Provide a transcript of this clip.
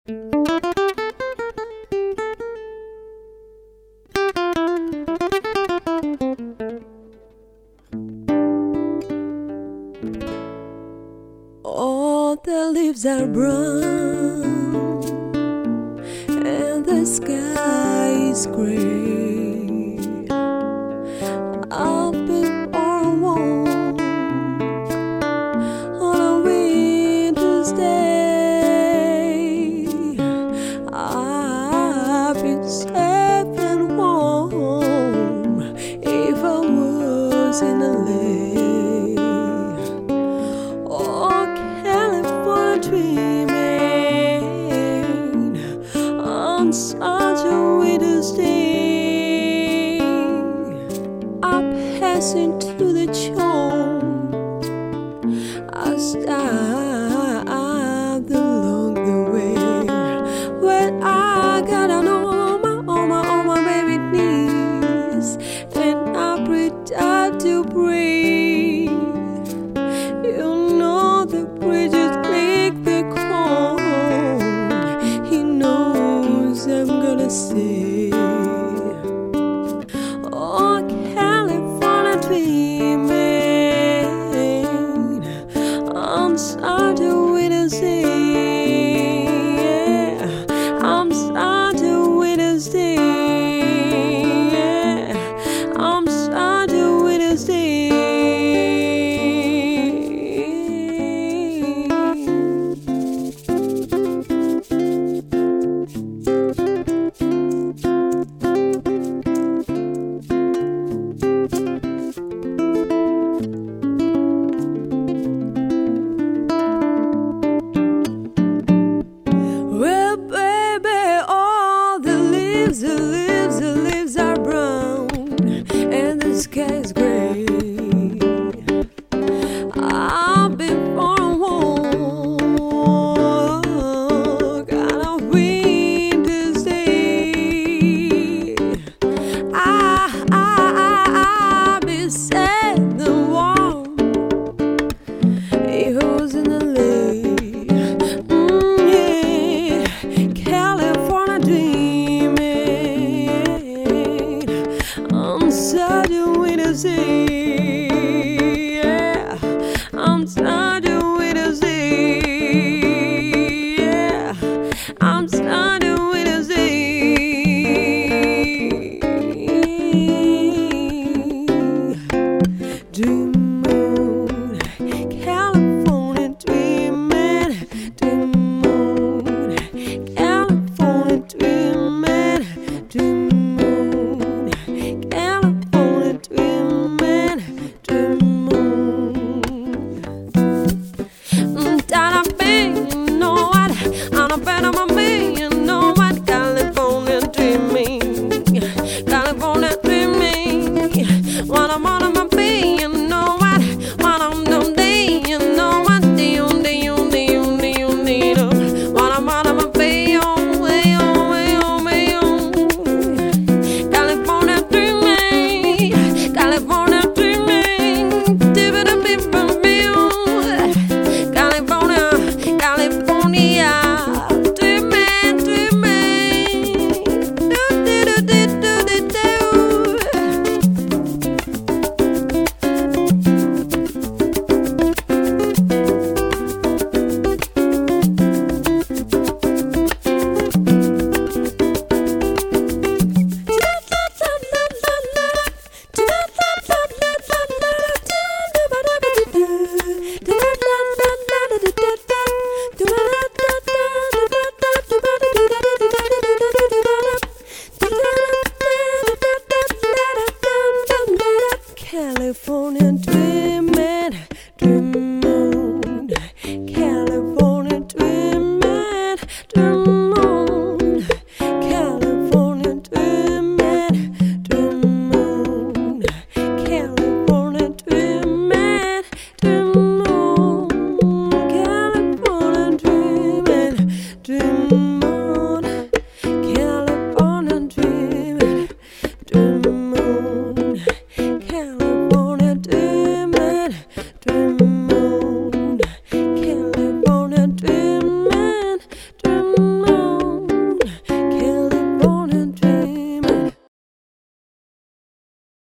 All the leaves are brown and the sky is gray. I've been for a walk on a winter's day. I've been safe and warm if I was in a lake. Dreaming on such a winter's day, I'm passing to the shore. I stopped along the way when I got on my baby knees, and I pretend to breathe. You know the bridge is say, oh, California dreaming on such a winter's day. I'm such a winter's day. I'm such a winter's day. The leaves are brown and the sky is gray. I've been for a walk on a winter's day. I've been sad and warm. It was in the lake. Yeah. California dreaming on such a winter's day. Yeah. On such a winter's day. Yeah. On such a winter's day. Dream moon, California dreaming. Dream moon, California dreaming. Dream moon, California dreaming. Dream moon. That I've been, you know what? I'm a better man, you know what? California dreaming. California dreaming. What I'm on my being, you know what? What I'm doing, you know what? What I'm on my being, California dreaming. California dreaming. California, California dreaming, dreaming. California dreaming, dream moon. California dreaming, dream moon. California dreaming, dream moon. California dreaming, dream moon. California dreaming, dream moon.